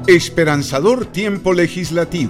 Esperanzador tiempo legislativo.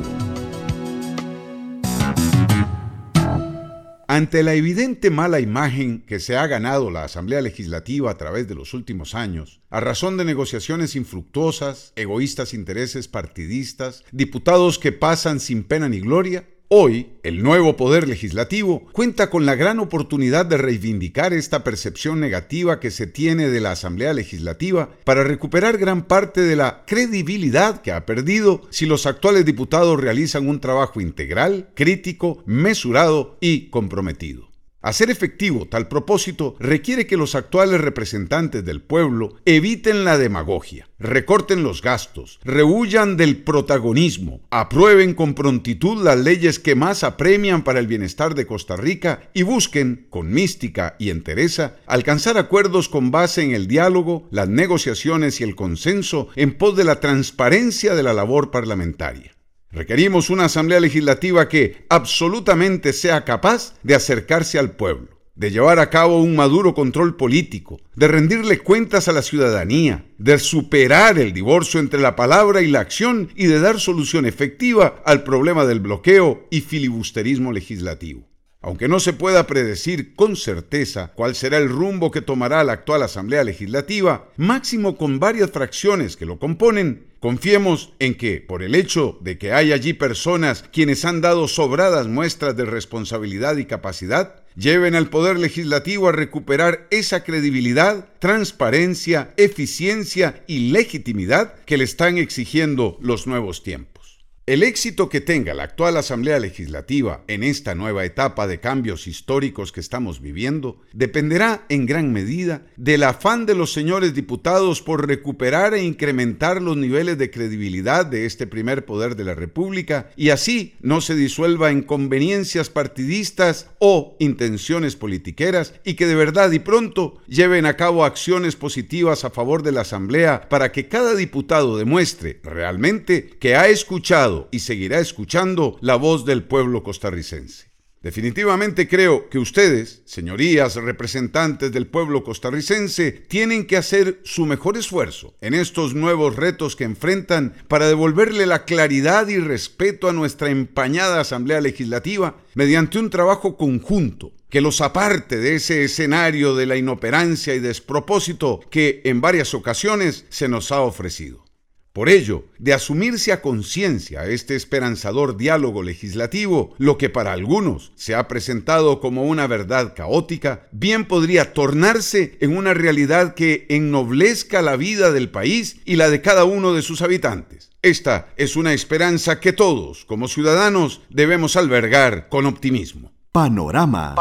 Ante la evidente mala imagen que se ha ganado la Asamblea Legislativa a través de los últimos años, a razón de negociaciones infructuosas, egoístas intereses partidistas, diputados que pasan sin pena ni gloria, hoy, el nuevo Poder Legislativo cuenta con la gran oportunidad de reivindicar esta percepción negativa que se tiene de la Asamblea Legislativa para recuperar gran parte de la credibilidad que ha perdido si los actuales diputados realizan un trabajo integral, crítico, mesurado y comprometido. Hacer efectivo tal propósito requiere que los actuales representantes del pueblo eviten la demagogia, recorten los gastos, rehuyan del protagonismo, aprueben con prontitud las leyes que más apremian para el bienestar de Costa Rica y busquen, con mística y entereza, alcanzar acuerdos con base en el diálogo, las negociaciones y el consenso en pos de la transparencia de la labor parlamentaria. Requerimos una Asamblea Legislativa que absolutamente sea capaz de acercarse al pueblo, de llevar a cabo un maduro control político, de rendirle cuentas a la ciudadanía, de superar el divorcio entre la palabra y la acción y de dar solución efectiva al problema del bloqueo y filibusterismo legislativo. Aunque no se pueda predecir con certeza cuál será el rumbo que tomará la actual Asamblea Legislativa, máximo con varias fracciones que lo componen, confiemos en que, por el hecho de que hay allí personas quienes han dado sobradas muestras de responsabilidad y capacidad, lleven al Poder Legislativo a recuperar esa credibilidad, transparencia, eficiencia y legitimidad que le están exigiendo los nuevos tiempos. El éxito que tenga la actual Asamblea Legislativa en esta nueva etapa de cambios históricos que estamos viviendo dependerá en gran medida del afán de los señores diputados por recuperar e incrementar los niveles de credibilidad de este primer poder de la República y así no se disuelva en conveniencias partidistas o intenciones politiqueras y que de verdad y pronto lleven a cabo acciones positivas a favor de la Asamblea para que cada diputado demuestre realmente que ha escuchado y seguirá escuchando la voz del pueblo costarricense. Definitivamente creo que ustedes, señorías representantes del pueblo costarricense, tienen que hacer su mejor esfuerzo en estos nuevos retos que enfrentan para devolverle la claridad y respeto a nuestra empañada Asamblea Legislativa mediante un trabajo conjunto que los aparte de ese escenario de la inoperancia y despropósito que en varias ocasiones se nos ha ofrecido. Por ello, de asumirse a conciencia este esperanzador diálogo legislativo, lo que para algunos se ha presentado como una verdad caótica, bien podría tornarse en una realidad que ennoblezca la vida del país y la de cada uno de sus habitantes. Esta es una esperanza que todos, como ciudadanos, debemos albergar con optimismo. Panorama.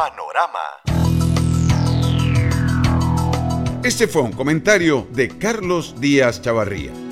Este fue un comentario de Carlos Díaz Chavarría.